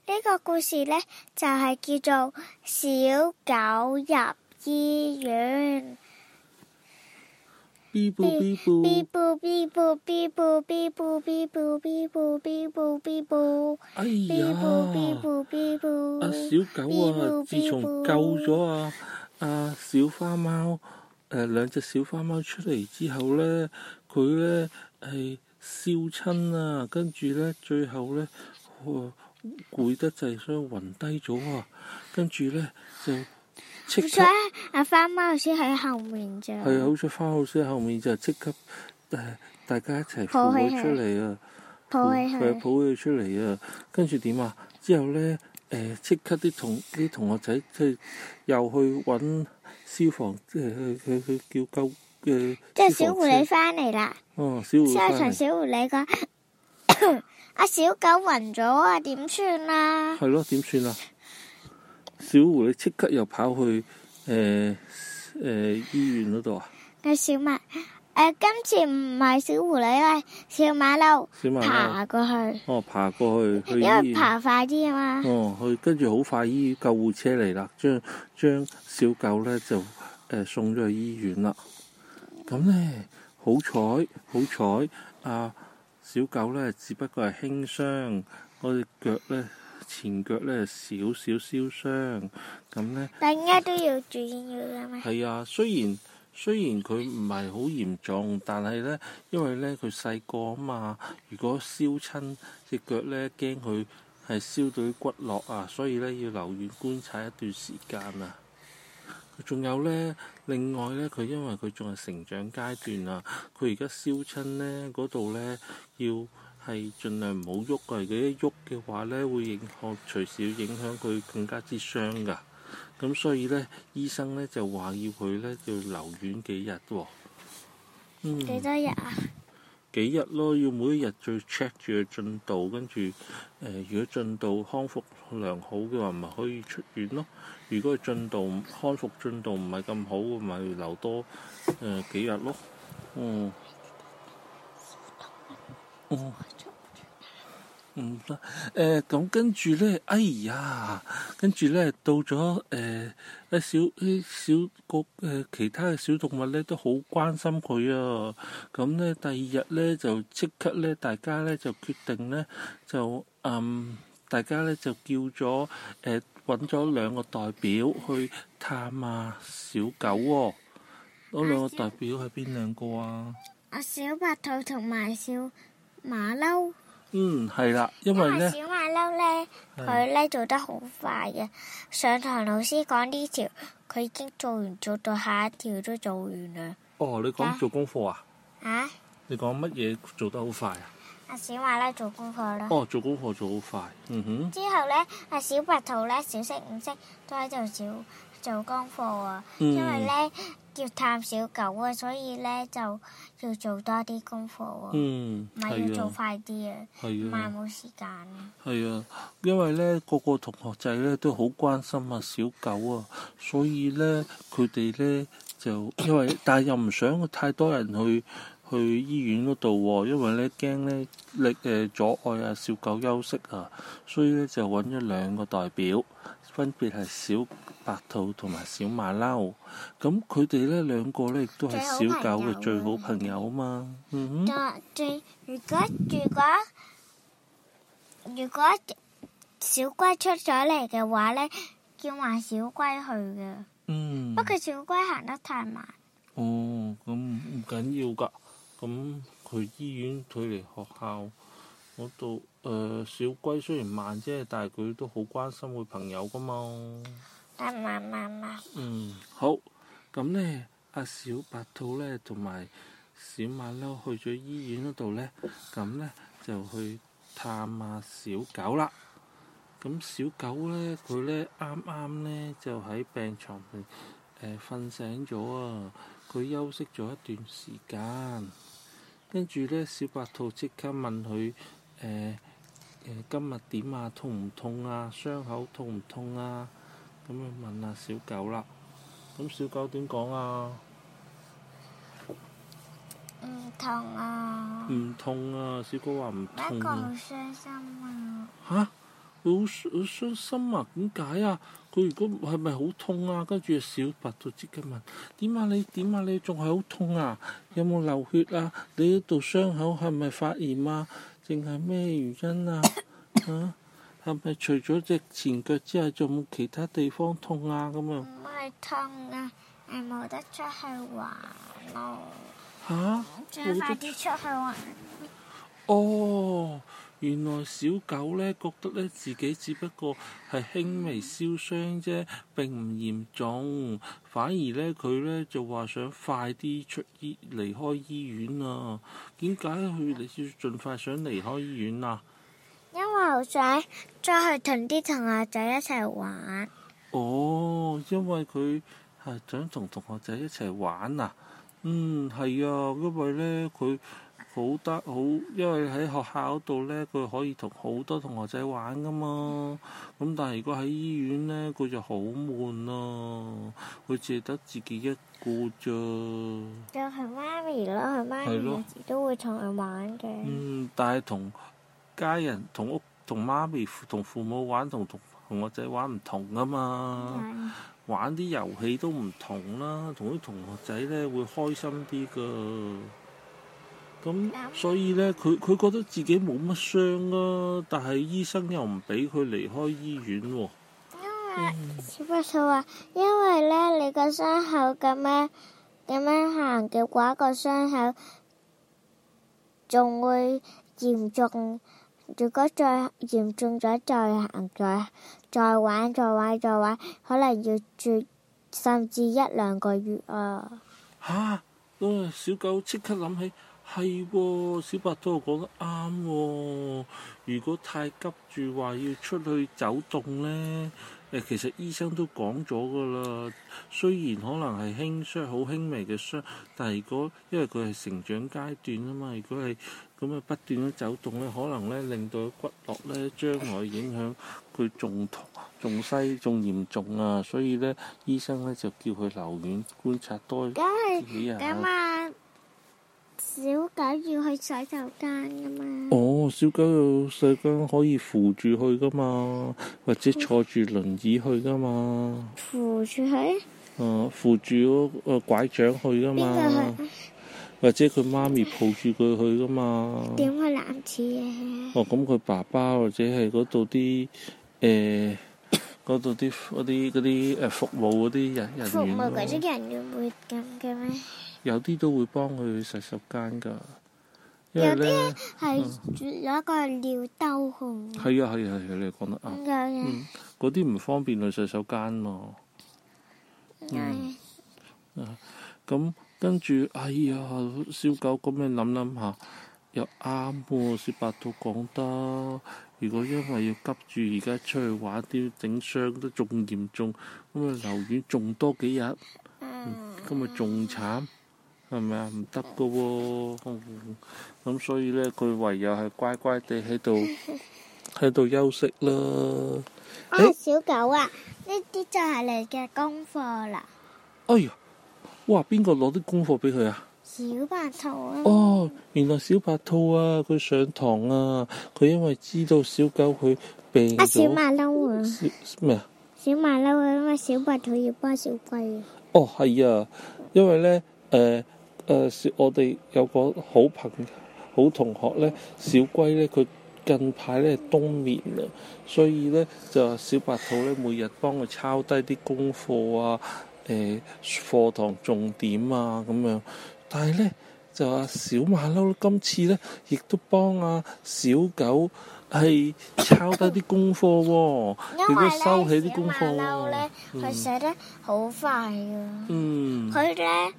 呢個故事呢，就係叫做小狗入醫院。 嗶啵嗶啵， 嗶啵嗶啵嗶啵嗶啵嗶啵嗶啵嗶啵嗶啵。 哎呀！阿小狗啊，自從救咗小花貓兩隻小花貓出嚟之後呢，佢呢係燒親啊，跟住呢，最後呢，攰得滯，所以暈低咗啊，跟住呢，就即刻阿花貓先喺後面咋。 係啊，好彩花貓先喺後面就即刻大家一齊扶佢出嚟啊，抱佢出嚟啊，跟住點啊？之後呢，即刻啲同學仔即係又去揾消防，即係去叫救嘅。 即係小狐狸翻嚟啦。 哦，小狐狸翻嚟。 同小狐狸講：阿小狗暈咗啊，點算啊？ 係咯，點算啊？小狐狸即刻又跑去醫院嗰度啊！ 小馬今次唔係小狐狸啦，小馬騮爬過去。 哦，爬過去醫院。 因為爬快啲啊嘛。 哦，跟住好快救護車嚟啦，將小狗咧就送咗去醫院啦。咁咧好彩小狗咧只不過係輕傷，我隻腳咧前腳咧少少燒傷，咁咧。 但應該都要住院㗎嘛。 係啊，雖然佢唔係好嚴重，但係咧，因為咧佢細個啊嘛，如果燒親隻腳咧，驚佢係燒到啲骨骼啊，所以咧要留院觀察一段時間啊。仲有咧，另外咧，佢因為佢仲係成長階段啊，佢而家燒親咧嗰度咧，要係盡量唔好喐啊！如果一喐嘅話咧，會隨時影響佢更加之傷㗎。咁所以咧，醫生咧就話要佢咧要留院幾日喎。 幾多日啊？ 幾日咯，要每一日再 check 住佢進度，跟住如果進度康復良好嘅話，咪可以出院咯。如果佢康復進度唔係咁好，咪留多幾日咯。唔得，咁跟住咧，哎呀，跟住咧到咗其他嘅小動物咧都好關心佢啊。咁咧第二日咧就即刻咧，大家咧就決定咧就大家咧就叫咗揾咗2個代表去探小狗喎。嗰2個代表係邊2個啊？ 小白兔同埋小馬騮。 係啦，因為咧， 小馬騮咧，佢咧做得好快嘅。上堂老師講呢條，佢已經做完，做到下一條都做完啦。 哦，你講做功課啊？你講乜嘢做得好快啊？ 小馬騮做功課啦。 哦，做功課做好快。 之後咧，小白兔咧，小息5息都喺度做功課啊。因為咧要探小狗啊，所以咧就要做多啲功課啊。咪要做快啲啊。唔係冇時間啊。係啊，因為咧個同學仔咧都好關心小狗啊，所以咧佢哋咧就但係又唔想太多人去醫院嗰度喎，因為咧驚咧阻礙小狗休息啊，所以咧就揾咗2個代表，分別係小白兔同埋小馬騮。咁佢哋咧2個咧亦都係小狗嘅最好朋友啊嘛。 如果小龜出咗嚟嘅話咧，叫埋小龜去嘅。不過小龜行得太慢。 咁唔緊要㗎。咁佢醫院距離學校嗰度，小龜雖然慢啫，但係佢都好關心佢朋友㗎嘛。好。咁咧，小白兔咧同埋小馬騮去咗醫院嗰度咧，咁咧就去探小狗啦。咁小狗咧，佢咧啱啱咧就喺病床度瞓醒咗啊！佢休息咗一段時間。跟住咧，小白兔即刻問佢今日點啊？痛唔痛啊？傷口痛唔痛啊？咁樣問小狗啦。咁小狗點講啊？ 唔痛啊！ 唔痛啊！小狗話唔痛啊！ 不過好傷心啊！ 好傷心啊！點解啊？佢如果係咪好痛啊？跟住小白兔即刻問：點啊你？點啊你？仲係好痛啊？有冇流血啊？你嗰度傷口係咪發炎啊？定係咩原因啊？啊？係咪除咗隻前腳之外，仲冇其他地方痛啊？咁啊？ 唔係痛啊，係冇得出去玩咯。 嚇！ 仲要快啲出去玩。 哦，原來小狗呢覺得呢自己只不過係輕微燒傷啫，並唔嚴重。反而呢，佢呢就話想快啲離開醫院啊。點解佢要盡快想離開醫院啊？ 因為好想再去同啲同學仔一齊玩。 哦，因為佢係想同同學仔一齊玩啊。係啊，因為呢，佢因為喺學校度呢，佢可以同好多同學仔玩噶嘛。咁但係如果喺醫院呢，佢就好悶啊。佢淨係得自己一個咋。 就係媽咪咯，佢媽咪有時都會同佢玩嘅。 但係同家人、同媽咪、同父母玩，同學仔玩唔同啊嘛。玩啲遊戲都唔同啦，同啲同學仔呢會開心啲噶。咁所以呢，佢覺得自己冇乜傷啊，但係醫生又唔俾佢離開醫院喎。 因為小白兔話，因為呢，你個傷口咁樣行嘅話，個傷口仲會嚴重。如果再嚴重咗，再行再玩，可能要住甚至1-2個月啊！ 嚇！小狗即刻諗起。係喎，小白兔講得啱喎。如果太急住話要出去走動呢，其實醫生都講咗噶啦。雖然可能係輕傷，好輕微嘅傷，但係因為佢係成長階段啊嘛，如果係咁啊不斷咁走動呢，可能呢令到佢骨骼呢將來影響佢仲嚴重啊。所以呢，醫生呢就叫佢留院觀察多幾日。 小狗要去洗手間噶嘛？ 哦，小狗有洗手間可以扶住去噶嘛，或者坐住輪椅去噶嘛。 扶住去？ 扶住嗰個拐杖去噶嘛。邊個去？或者佢媽咪抱住佢去噶嘛。 點去男廁嘅？ 咁佢爸爸或者係嗰度啲服務嗰啲人員。 服務嗰啲人員會咁嘅咩？ 有啲都會幫佢去洗手間㗎， 有啲係攞一個尿兜去。 係啊，你講得啱。嗰啲唔方便去洗手間嘛。咁跟住，哎呀，小狗咁樣諗下，又啱喎。小白兔講得，如果因為要急住而家出去玩啲整傷都仲嚴重，咁啊留院仲多幾日，咁咪仲慘。係咪啊？唔得噶喎，咁所以呢，佢唯有係乖乖地喺度休息啦。 小狗啊，呢啲就係你嘅功課啦。 哎呀，哇！邊個攞啲功課俾佢啊？ 小白兔啊。 哦，原來小白兔啊，佢上堂啊，佢因為知道小狗佢病咗。 小馬騮啊。 咩啊？ 小馬騮啊，因為小白兔要幫小龜啊。 哦，係啊，因為呢。我哋有個好同學呢，小龜呢，佢近排呢冬眠啊，所以呢，就小白兔呢，每日幫佢抄低啲功課啊，課堂重點啊咁樣。但係呢，就小馬騮今次呢，亦都幫小狗係抄低啲功課喎，亦都收起啲功課喎。因為呢，小馬騮呢， 佢寫得好快㗎。佢呢。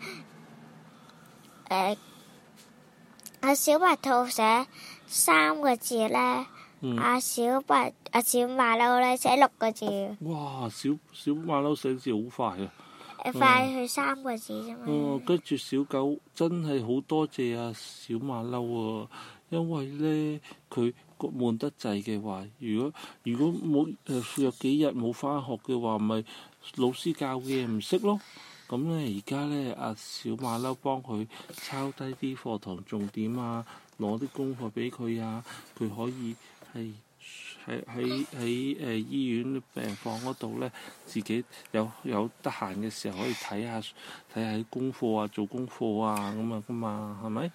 小白兔寫3個字咧，小馬騮咧寫6個字。 哇！小馬騮寫字好快啊！ 快去3個字啫嘛。 跟住小狗真係好多謝小馬騮啊！因為咧佢悶得滯嘅話，如果冇有幾日冇返學嘅話，咪老師教嘅嘢唔識咯。咁呢，而家呢，小馬騮幫佢抄低啲課堂重點啊，攞啲功課俾佢啊，佢可以係喺醫院病房嗰度咧，自己有得閒嘅時候可以睇下啲功課啊，做功課啊咁啊噶嘛，係咪？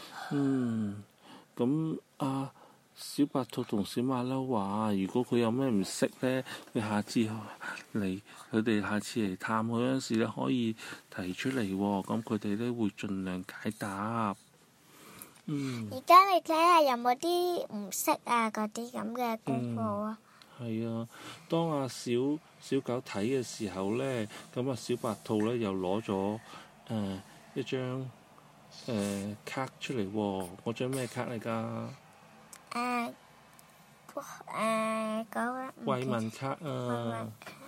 咁小白兔同小馬騮話：如果佢有咩唔識咧，佢哋下次嚟探佢嗰陣時咧，可以提出嚟喎。咁佢哋咧會盡量解答。 而家你睇下有冇啲唔識啊嗰啲咁嘅功課啊？ 係啊，當阿小狗睇嘅時候咧，咁啊小白兔咧又攞咗一張卡出嚟喎。嗰張咩卡嚟㗎？ 嗰個慰問卡啊！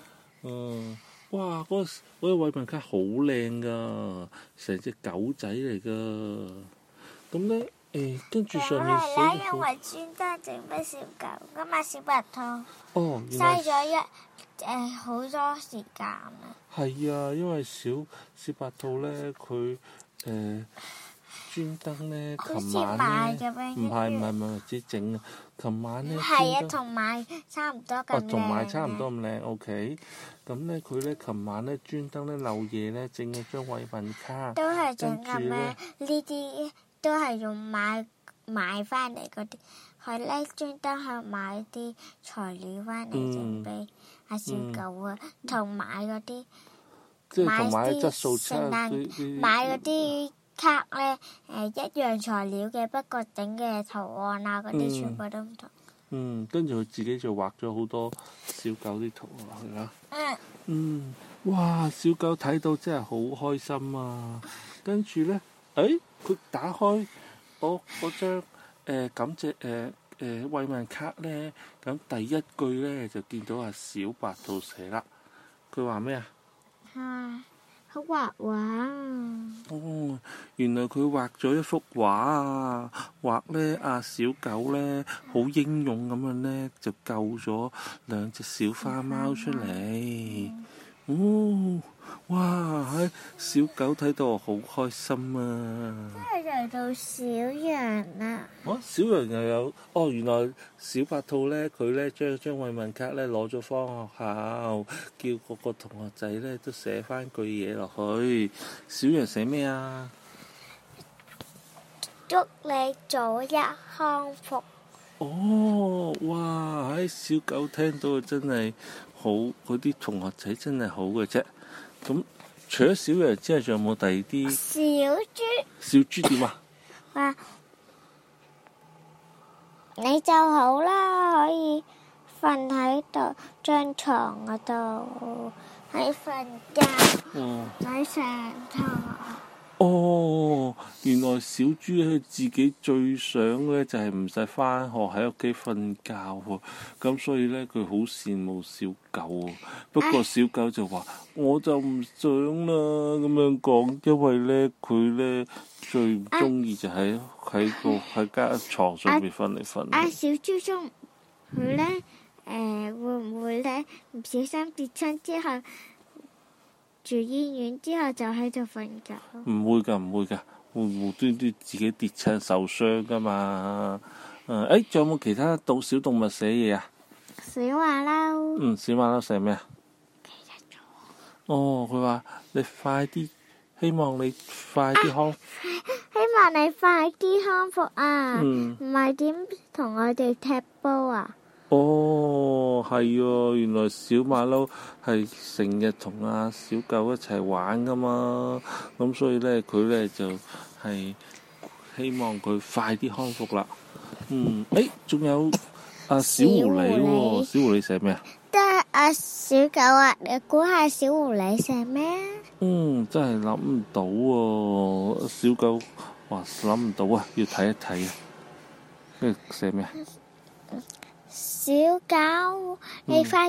哇！嗰個慰問卡好靚㗎，成隻狗仔嚟㗎。咁咧跟住上面寫咗因為專登整俾小狗，咁啊小白兔原來嘥咗好多時間啊！ 係啊，因為小白兔咧，佢專登咧，琴晚咧，唔係自己整啊！琴晚咧， 係啊，同埋差唔多咁靚。 同埋差唔多咁靚 ，OK。咁咧，佢咧琴晚咧專登咧漏夜咧整咗張慰問卡， 都係整咁咧，呢啲都係用買翻嚟嗰啲，佢咧專登去買啲材料翻嚟整俾阿小狗啊，同買嗰啲， 即係同買質素差買嗰啲卡咧，一樣材料嘅，不過整嘅圖案啊嗰啲全部都唔同。 跟住佢自己就畫咗好多小狗啲圖落去啦。哇！小狗睇到真係好開心啊！跟住咧，佢打開嗰張感謝慰問卡咧，咁第一句咧就見到阿小白兔寫啦。佢話咩啊？ 好畫畫。 原來佢畫咗一幅畫啊！畫咧阿小狗咧好英勇咁樣咧，就救咗兩隻小花貓出嚟。哇！小狗睇到我好開心啊！ 真係嚟到小羊啦！ 小羊又有原來小白兔咧，佢咧將慰問卡咧攞咗返學校，叫個個同學仔咧都寫翻句嘢落去。小羊寫咩啊？ 祝你早日康復。 哇！小狗聽到真係好，嗰啲同學仔真係好嘅啫。咁除咗小羊之外，仲有冇第二啲？小豬點啊？ 話你就好啦，可以瞓喺度張床嗰度，喺瞓覺，喺上堂。 原來小豬佢自己最想咧就係唔使返學喺屋企瞓覺喎，咁所以咧佢好羨慕小狗。不過小狗就話我就唔想啦咁樣講，因為咧佢咧最唔中意就喺間床上面瞓嚟瞓去。 小豬中佢咧會唔會咧唔小心跌親之後住醫院之後就喺度瞓覺？ 唔會㗎，會無端端自己跌親受傷㗎嘛。仲有冇其他小動物寫嘢啊？ 小馬騮。 小馬騮寫咩啊？佢話你快啲，希望你快啲康復。 希望你快啲康復啊！唔係點同我哋踢波啊？ 係啊，原來小馬騮係成日同阿小狗一齊玩噶嘛，咁所以咧佢咧就係希望佢快啲康復啦。仲有阿小狐狸喎，小狐狸寫咩啊？ 得阿小狗啊，你估下小狐狸寫咩啊？ 真係諗唔到喎，小狗話諗唔到啊，要睇一睇啊。跟住寫咩啊？ 小狗，你快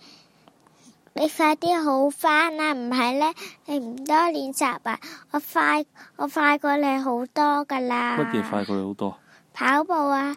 啲好返啊！唔係咧，你唔多練習啊！我快過你好多噶啦！ 乜嘢快過你好多？ 跑步啊！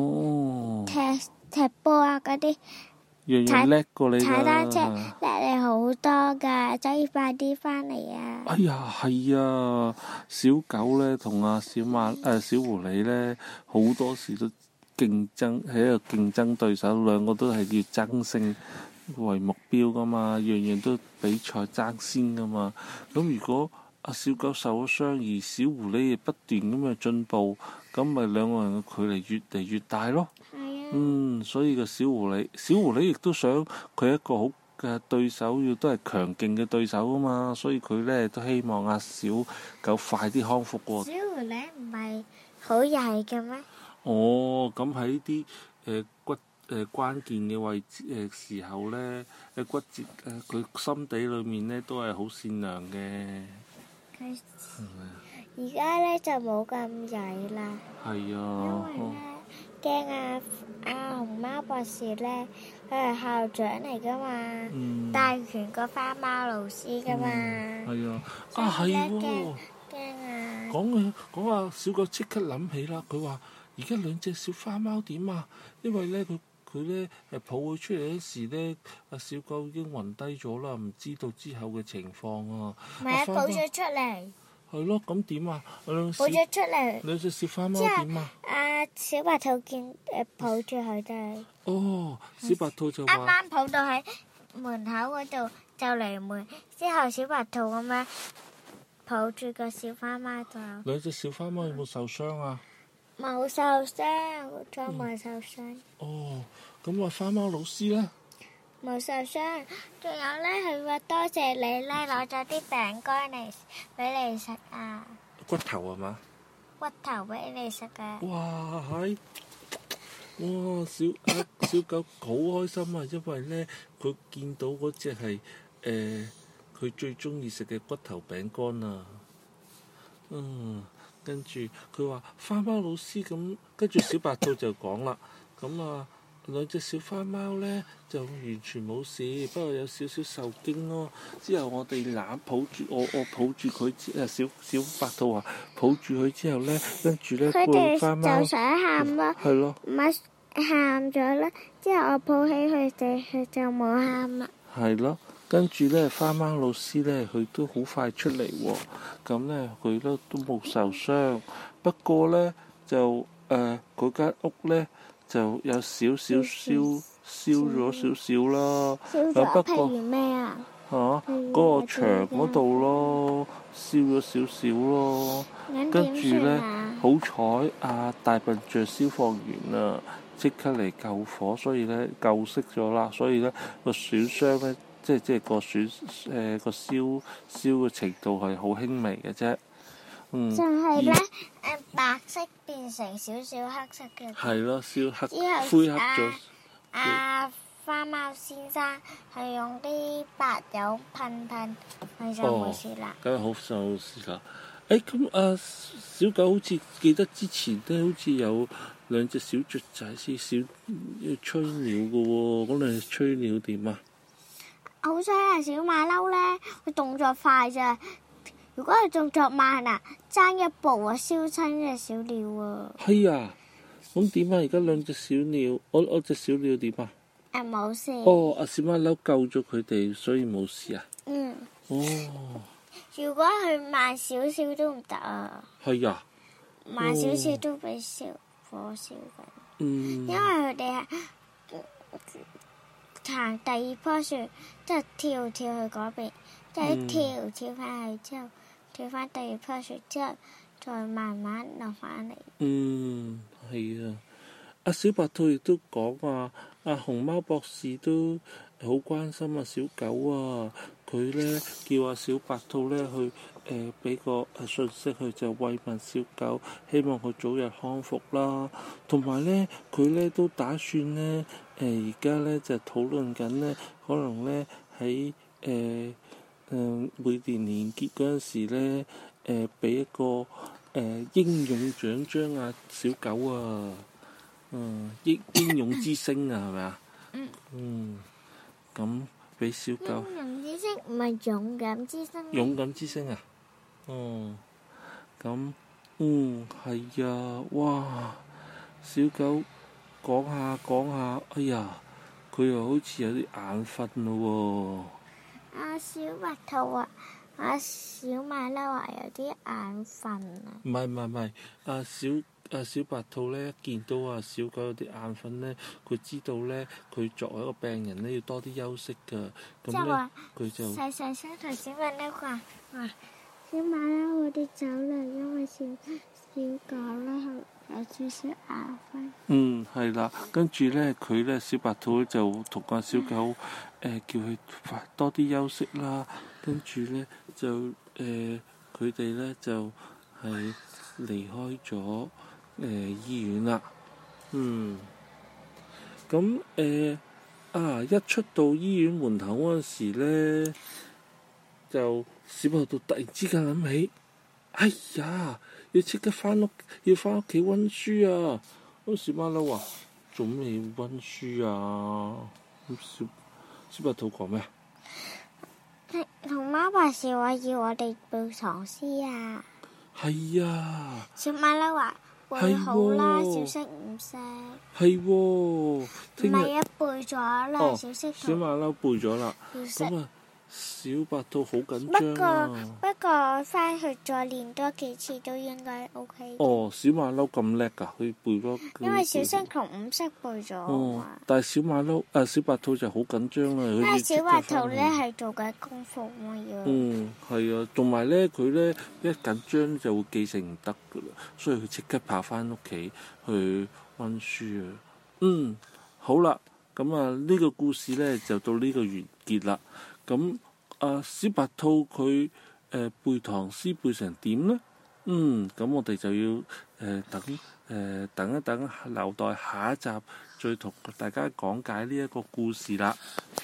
踢波啊！嗰啲樣樣叻過你啦！ 踩單車叻你好多噶，所以快啲返嚟啊！ 哎呀，係啊！小狗咧同阿小狐狸咧好多時都競爭，係一個競爭對手，兩個都係要爭勝為目標噶嘛，樣樣都比賽爭先噶嘛。咁如果阿小狗受咗傷，而小狐狸亦不斷咁去進步，咁咪兩個人嘅距離越嚟越大咯。所以個小狐狸亦都想佢一個好嘅對手，要都係強勁嘅對手啊嘛，所以佢咧都希望阿小狗快啲康復喎。 小狐狸唔係好曳嘅咩？ 哦，咁喺呢啲骨關鍵嘅位置時候咧，骨折佢心底裏面咧都係好善良嘅。 佢而家咧就冇咁曳啦。 係啊。 因為咧驚阿熊貓博士咧，佢係校長嚟噶嘛，帶全個花貓老師噶嘛。 係啊。係喎。 驚啊！ 講話小狗即刻諗起啦，佢話而家兩隻小花貓點啊？因為咧佢咧抱佢出嚟嗰時咧，阿小狗已經暈低咗啦，唔知道之後嘅情況啊。 唔係抱咗出嚟。 係咯，咁點啊？抱咗出嚟。 兩隻小花貓點啊？ 小白兔抱住佢哋。 哦，小白兔就話啱啱抱到喺門口嗰度就嚟門，之後小白兔咁樣抱住個小花貓就。 兩隻小花貓有冇受傷啊？ 冇受傷，再冇受傷。 哦，咁花貓老師咧？ 冇受傷，仲有咧，佢話多謝你咧，攞咗啲餅乾嚟俾你食啊！ 骨頭係嘛？ 骨頭俾你食嘅。 哇小狗好開心啊，因為咧佢見到嗰隻係佢最中意食嘅骨頭餅乾啊。跟住佢話花貓老師咁，跟住小白兔就講啦，咁兩隻小花貓咧就完全冇事，不過有少少受驚咯。之後我哋抱住我抱住佢小白兔話抱住佢之後咧，跟住咧個花貓就想喊咯， 係咯， 咪喊咗啦。之後我抱起佢哋，佢就冇喊啦。係咯，跟住咧花貓老師咧佢都好快出嚟喎，咁咧佢都冇受傷，不過咧就嗰間屋咧就有少少燒咗少少啦。 燒咗譬如咩啊？ 嗰個牆嗰度咯，燒咗少少咯。跟住咧，好彩大笨象消防員啊，即刻嚟救火，所以咧救熄咗啦。所以咧個損傷咧，即係個個燒嘅程度係好輕微嘅啫。 就係咧白色變成少少黑色嘅。 係咯，燒黑灰黑咗。 花貓先生係用啲白油噴，佢就冇事啦。 梗係好受事啦。咁小狗好似記得之前咧，好似有兩隻小雀仔，小吹鳥嘅喎。嗰兩隻吹鳥點啊？ 好彩啊！小馬騮咧，佢動作快咋。如果佢動作慢啊，爭一步啊，燒親隻小鳥啊。係啊，咁點啊？而家兩隻小鳥，我隻小鳥點啊？ 冇事。 小馬騮救咗佢哋，所以冇事啊。 如果佢慢少少都唔得啊。係啊。慢少少都俾火燒緊。因為佢哋係行第二棵樹，即係跳去嗰邊，即係跳翻去之後，跳翻第二棵樹之後，再慢慢落翻嚟。 係啊。阿小白兔亦都講話，阿熊貓博士都好關心阿小狗啊。佢咧叫阿小白兔咧去俾個訊息佢，就慰問小狗，希望佢早日康復啦。同埋咧，佢咧都打算咧而家咧就討論緊咧，可能咧喺每年年結嗰陣時咧俾一個英勇獎章啊小狗啊。英勇之星啊，係咪啊？咁俾小狗。 英勇之星唔係勇敢之星。 勇敢之星啊！咁係啊！哇！小狗講下，哎呀，佢又好似有啲眼瞓咯喎。 小白兔啊！小馬騮話有啲眼瞓啊！ 唔係， 小白兔咧一見到小狗有啲眼瞓咧，佢知道咧佢作為一個病人咧要多啲休息㗎。咁咧佢就細細聲同小馬騮話：小馬騮，我哋走啦，因為小狗咧有少少眼瞓。 係啦，跟住咧佢咧小白兔就同個小狗叫佢多啲休息啦。跟住咧就佢哋咧就係離開咗醫院啦。咁一出到醫院門口嗰陣時咧，就小白兔突然之間諗起，哎呀，要即刻要翻屋企温書啊！咁小馬騮話：做咩温書啊？咁小白兔講咩啊？ 同媽爸說話要我哋背唐詩啊！ 係啊！ 小馬騮話：背好啦，小息唔識。 係喎，唔係背咗啦，小息。 小馬騮背咗啦。咁啊，小白兔好緊張不過翻去再練多幾次都應該 OK。 小馬騮咁叻㗎，佢背咗。 因為小息同五色背咗但係小白兔就好緊張啦。因為小白兔咧係做緊功課嘛要。 係啊，同埋咧佢咧一緊張就會記性唔得㗎啦，所以佢即刻跑翻屋企去温書啊。好啦，咁呢個故事咧就到呢個完結啦。咁小白兔佢背唐詩背成點呢？咁我哋就要等一等，留待下一集再同大家講解呢一個故事啦。